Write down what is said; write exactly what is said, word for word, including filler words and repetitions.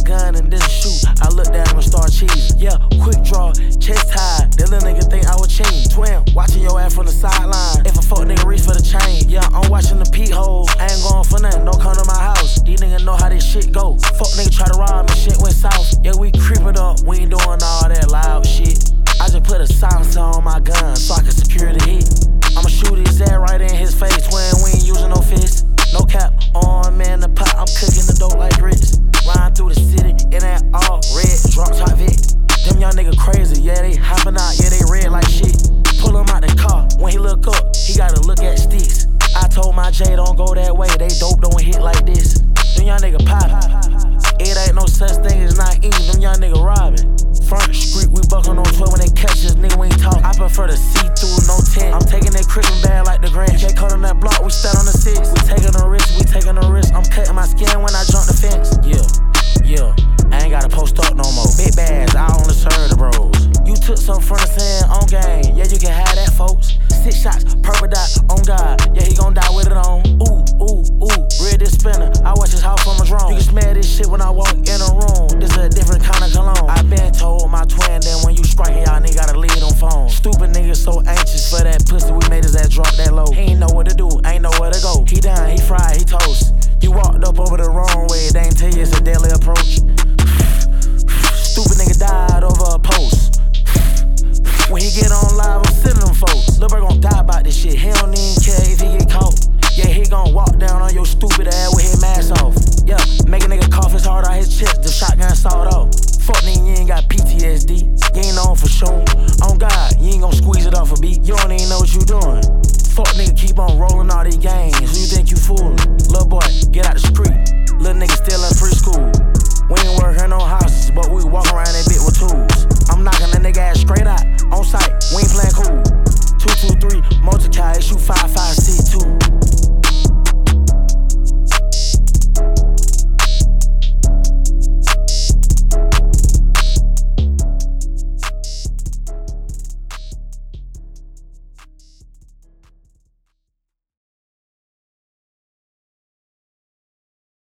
gun and didn't shoot. I looked at him and started cheesing. Yeah, quick draw, chest high. That little nigga think I was cheating. Twin, watching your ass from the sideline. If a fuck nigga reach for the chain, yeah, I'm watching the peep hole. I ain't going for nothing, don't come to my house. These niggas know how this shit go. Fuck nigga try to rob me, shit went south. Yeah, we creepin' up, we ain't doing all that loud shit. I just put a silencer on my gun so I can secure the hit. I'ma shoot his ass right in his face, twin, we ain't using no fist. No cap, on man the pot, I'm cooking the dope like grits. Riding through the city in that all red drop top Vic. Them young niggas crazy, yeah, they hopping out, yeah, they red like shit. Pull him out the car, when he look up, he gotta look at sticks. I told my J don't go that way, they dope don't hit like this. Them young niggas poppin', it ain't no such thing as not eating, them young niggas robbing. Front street, we buckin' on twelve when they catch us, nigga, we ain't talk. I prefer to see through, no tent. I'm taking that Christmas bag like the Grinch. They cut on that block, we stand on the six. We taking a risk, we taking a risk. I'm cutting my skin when I jump the fence. Yeah, yeah, I ain't gotta post up no more. Big bags, I only serve the bros. You took some from the sand on game, yeah, you can have that, folks. Six shots, purple dot, on God, yeah, he gon' die with it on. Ooh, ooh, ooh, real this spinner. I watch his house from a drone. You can smell this shit when I walk in a room. This a different kind of cologne. I been told my twin that when you striking, y'all nigga gotta leave on phone. Stupid niggas so anxious for that pussy, we made his ass drop that low. He ain't know what to do, ain't know where to go. He done, he fried, he toast. You walked up over the wrong way, they ain't tell you it's a deadly approach. Stupid nigga died over a post. When he get on live, I'm sending them folks. Lil' bro gon' die about this shit, he don't even care if he get caught. Yeah, he gon' walk down on your stupid ass